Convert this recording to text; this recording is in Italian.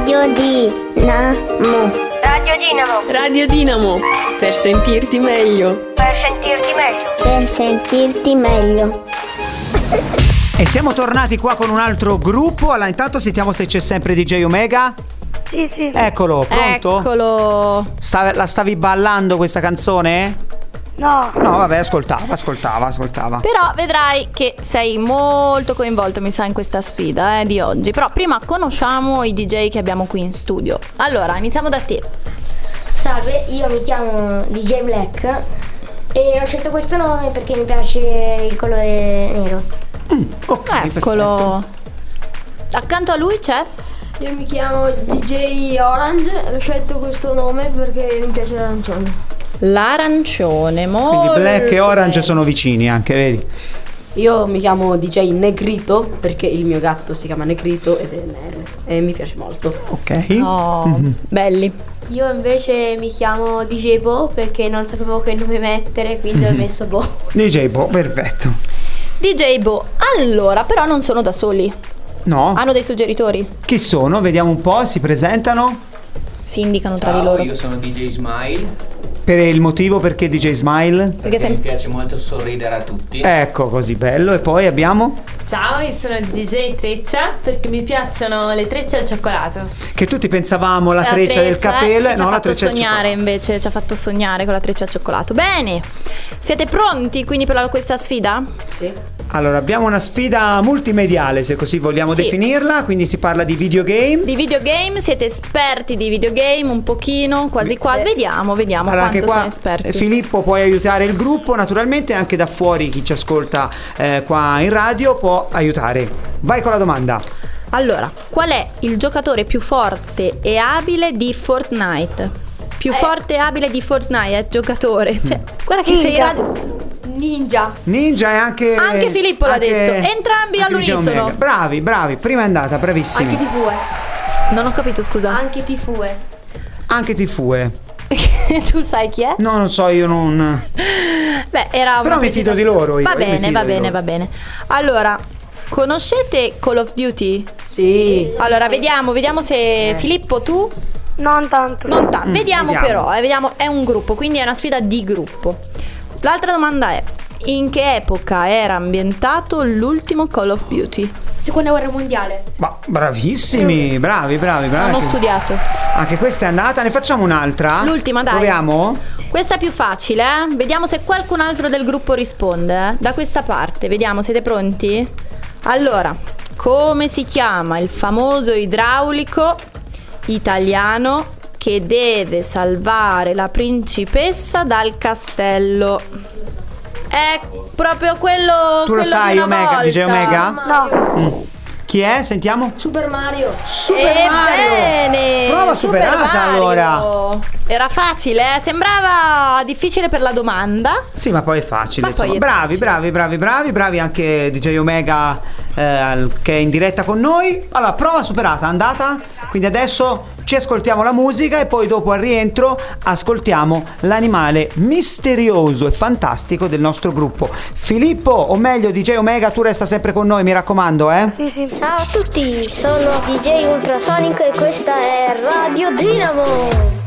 Radio Dinamo. Radio Dinamo. Radio Dinamo. Per sentirti meglio. Per sentirti meglio. Per sentirti meglio. E siamo tornati qua con un altro gruppo. Allora, intanto sentiamo se c'è sempre DJ Omega. Sì. Eccolo, pronto? Eccolo. La stavi ballando questa canzone? No, vabbè, ascoltava. Però vedrai che sei molto coinvolto, mi sa, in questa sfida di oggi. Però prima conosciamo i DJ che abbiamo qui in studio. Allora, iniziamo da te. Salve, io mi chiamo DJ Black e ho scelto questo nome perché mi piace il colore nero. Ok, Eccolo. Accanto a lui c'è? Io mi chiamo DJ Orange e ho scelto questo nome perché mi piace l'arancione. L'arancione, molto. Quindi Black e Orange bene. sono vicini anche, vedi? Io mi chiamo DJ Negrito perché il mio gatto si chiama Negrito ed è nero e mi piace molto. Ok. Oh, belli. Io invece mi chiamo DJ Bo perché non sapevo che nome mettere, quindi ho messo Bo. DJ Bo, perfetto. DJ Bo. Allora, però non sono da soli. No? Hanno dei suggeritori? Chi sono? Vediamo un po', si presentano. Si indicano tra di Ciao, loro. io sono DJ Smile Per il motivo perché DJ Smile? perché mi piace molto sorridere a tutti. Ecco, così bello. E poi abbiamo? Ciao, io sono DJ Treccia perché mi piacciono le trecce al cioccolato. Che tutti pensavamo la treccia del capello, ci ha no, la fatto treccia del sognare cioccolato. invece, ci ha fatto sognare con la treccia al cioccolato. Bene, siete pronti quindi per questa sfida? Sì. Allora, abbiamo una sfida multimediale, se così vogliamo Sì. definirla, quindi si parla di videogame. Di videogame, siete esperti di videogame un pochino, quasi qua. Vediamo Allora, quanto anche qua, sono esperti. Filippo, puoi aiutare il gruppo, naturalmente anche da fuori chi ci ascolta qua in radio può aiutare. Vai con la domanda. Allora, qual è il giocatore più forte e abile di Fortnite? Più forte e abile di Fortnite, giocatore. Cioè, guarda che sei in radio. Ninja. Ninja e anche Filippo l'ha detto. Entrambi anche DJ all'unisono. Omega. Bravi, prima è andata, bravissimi. Anche Tifue. Non ho capito, scusa. Anche Tifue. Anche Tifue. Tu sai chi è? No, non so, io non. Beh, era Però mi fido di loro io, Va io mi bene, fido va di bene, loro. va bene. Allora, conoscete Call of Duty? Sì. Allora, vediamo se Filippo tu non tanto. non tanto. Vediamo vediamo. però, vediamo, è un gruppo, quindi è una sfida di gruppo. L'altra domanda è: in che epoca era ambientato l'ultimo Call of Duty? Seconda guerra mondiale. Ma bravissimi, bravi. Non ho studiato. Anche questa è andata, ne facciamo un'altra? L'ultima, dai. Proviamo? Questa è più facile, eh? Vediamo se qualcun altro del gruppo risponde, eh? Da questa parte, vediamo, siete pronti? Allora, come si chiama il famoso idraulico italiano che deve salvare la principessa dal castello? È proprio quello. Tu lo quello sai, di una Omega, volta. DJ Omega? No. Chi è? Sentiamo. Super Mario. Super Mario! Bene, Prova Super superata Mario. allora. Era facile, sembrava difficile per la domanda. Sì, ma poi è facile. Ma poi insomma. è Bravi anche DJ Omega che è in diretta con noi. Allora, prova superata, andata. Quindi adesso ci ascoltiamo la musica e poi dopo al rientro ascoltiamo l'animale misterioso e fantastico del nostro gruppo. Filippo, o meglio DJ Omega, tu resta sempre con noi, mi raccomando, eh? Sì. Ciao a tutti, sono DJ Ultrasonico e questa è Radio Dinamo.